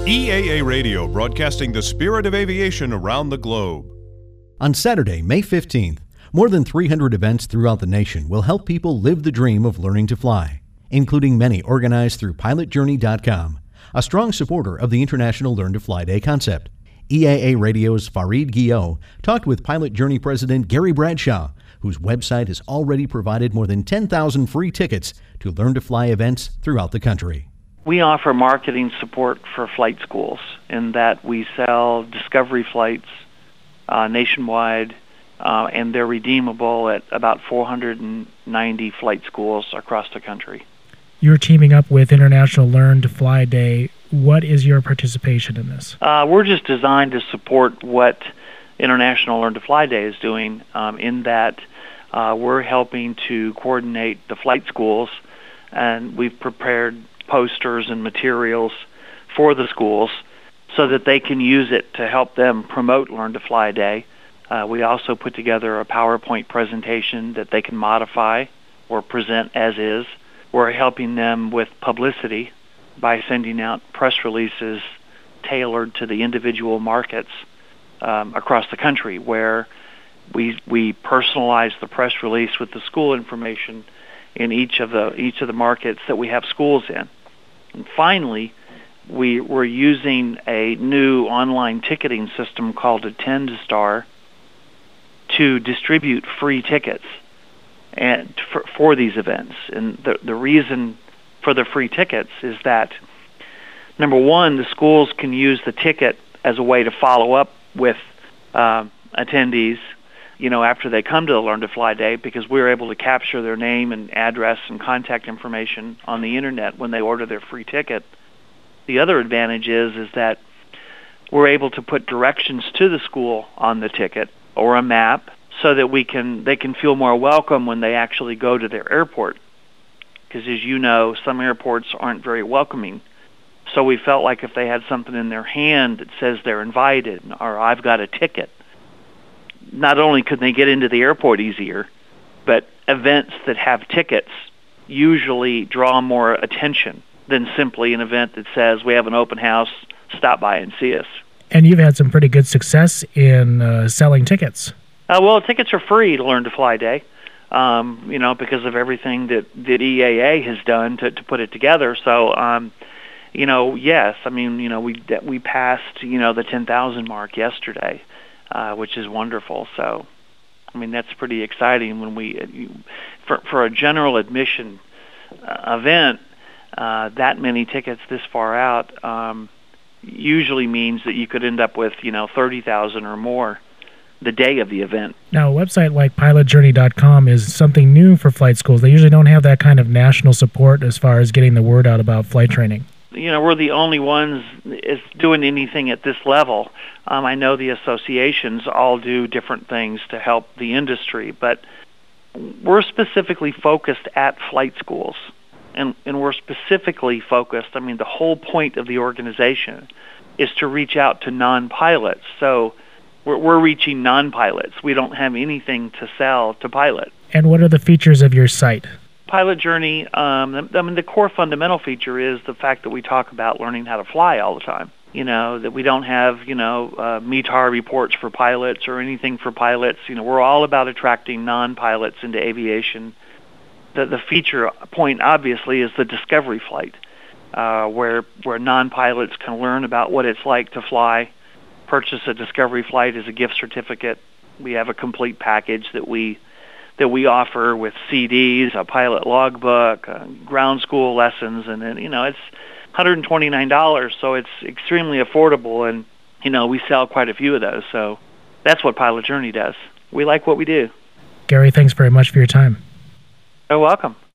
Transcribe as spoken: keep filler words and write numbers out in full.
E A A Radio, broadcasting the spirit of aviation around the globe. On Saturday, May fifteenth, more than three hundred events throughout the nation will help people live the dream of learning to fly, including many organized through pilot journey dot com, a strong supporter of the International Learn to Fly Day concept. E A A Radio's Farid Guillot talked with Pilot Journey President Gary Bradshaw, whose website has already provided more than ten thousand free tickets to Learn to Fly events throughout the country. We offer marketing support for flight schools in that we sell discovery flights uh, nationwide, uh, and they're redeemable at about four hundred ninety flight schools across the country. You're teaming up with International Learn to Fly Day. What is your participation in this? Uh, we're just designed to support what International Learn to Fly Day is doing, um, in that uh, we're helping to coordinate the flight schools, and we've prepared posters and materials for the schools so that they can use it to help them promote Learn to Fly Day. Uh, we also put together a PowerPoint presentation that they can modify or present as is. We're helping them with publicity by sending out press releases tailored to the individual markets um, across the country, where we we personalize the press release with the school information in each of the each of the markets that we have schools in. And finally, we we're using a new online ticketing system called AttendStar to distribute free tickets and for, for these events. And the the reason for the free tickets is that, number one, the schools can use the ticket as a way to follow up with uh, attendees, you know, after they come to the Learn to Fly Day, because we're able to capture their name and address and contact information on the internet when they order their free ticket. The other advantage is is that we're able to put directions to the school on the ticket or a map so that we can they can feel more welcome when they actually go to their airport. Because as you know, some airports aren't very welcoming. So we felt like if they had something in their hand that says they're invited or I've got a ticket, not only could they get into the airport easier, but events that have tickets usually draw more attention than simply an event that says we have an open house, stop by and see us. And you've had some pretty good success in uh, selling tickets. Uh, well, tickets are free to Learn to Fly Day, um, you know, because of everything that, that E A A has done to, to put it together. So, um, you know, yes, I mean, you know, we we passed, you know, the ten thousand mark yesterday. Uh, which is wonderful. So, I mean, that's pretty exciting when we, uh, you, for for a general admission uh, event, uh, that many tickets this far out um, usually means that you could end up with, you know, thirty thousand or more the day of the event. Now, a website like pilot journey dot com is something new for flight schools. They usually don't have that kind of national support as far as getting the word out about flight training. You know, we're the only ones is doing anything at this level. Um, I know the associations all do different things to help the industry, but we're specifically focused at flight schools, and, and we're specifically focused, I mean, the whole point of the organization is to reach out to non-pilots. So we're, we're reaching non-pilots. We don't have anything to sell to pilots. And what are the features of your site? Pilot Journey, um, I mean, the core fundamental feature is the fact that we talk about learning how to fly all the time. You know, that we don't have, you know, uh, M E T A R reports for pilots or anything for pilots. You know, we're all about attracting non-pilots into aviation. The, the feature point, obviously, is the discovery flight, uh, where where non-pilots can learn about what it's like to fly, purchase a discovery flight as a gift certificate. We have a complete package that we that we offer with C Ds, a pilot logbook, uh, ground school lessons, and then, you know, it's one hundred twenty-nine dollars, so it's extremely affordable, and, you know, we sell quite a few of those, so that's what Pilot Journey does. We like what we do. Gary, thanks very much for your time. You're welcome.